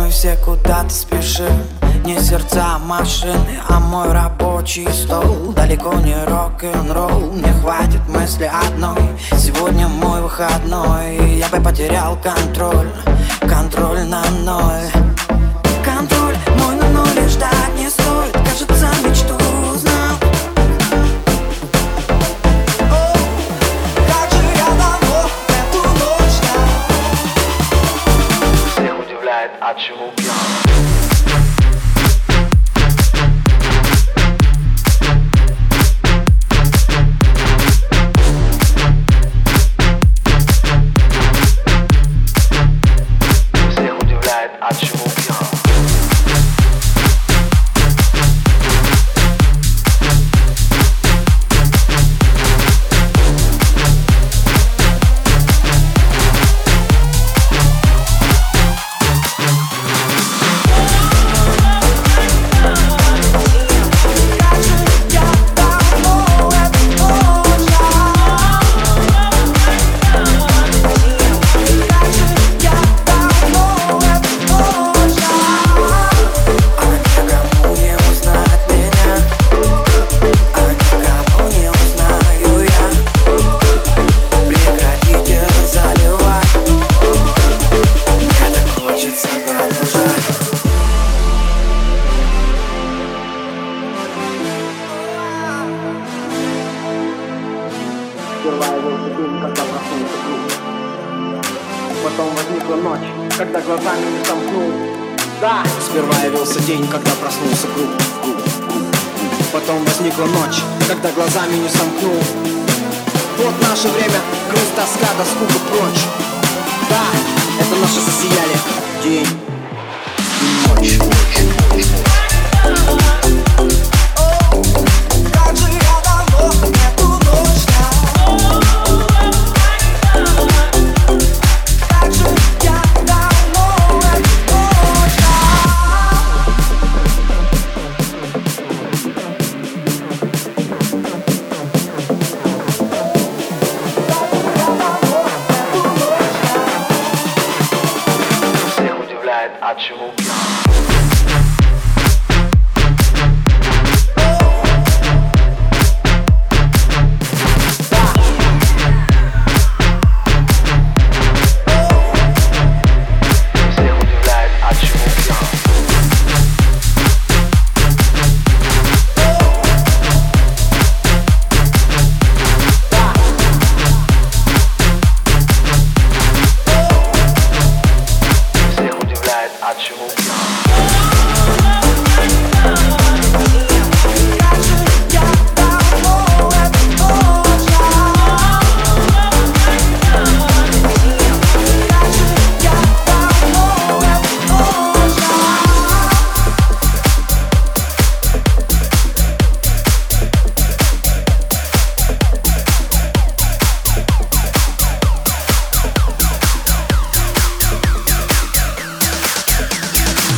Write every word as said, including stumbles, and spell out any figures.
Мы все куда-то спешим, не сердца машины, а мой рабочий стол. Далеко не рок-н-ролл, мне хватит мысли одной. Сегодня мой выходной, я бы потерял контроль, контроль на ноль. Контроль мой на ноль, ждать не стоит, кажется, мечту узнал. О, как же я давно эту ночь ждал. Всех удивляет, от чего пьян. От чего пьян? Сперва явился день, когда проснулся круг. Потом возникла ночь, когда глазами не сомкнул. Да! Сперва явился день, когда проснулся круг. Потом возникла ночь, когда глазами не сомкнул. Вот наше время, грусть, тоска, да скука прочь. Да, это наши засияли день и ночь, ночь, ночь, ночь. От чего пьян? От чего?